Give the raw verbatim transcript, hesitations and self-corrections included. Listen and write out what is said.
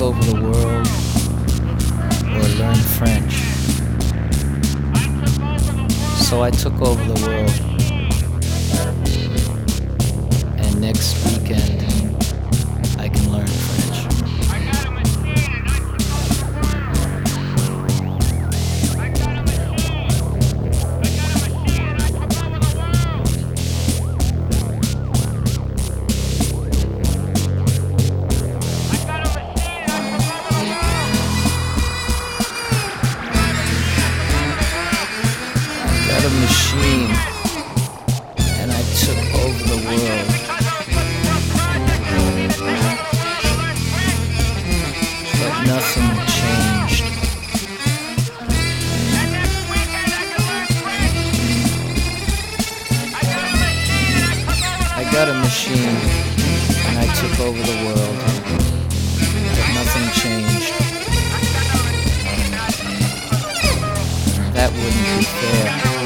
over the world or learn French. So I took over the world. And next weekend, I can learn French. I got a machine, and I took over the world. But nothing changed. I got a machine, and I took over the world. But nothing changed. That wouldn't be fair.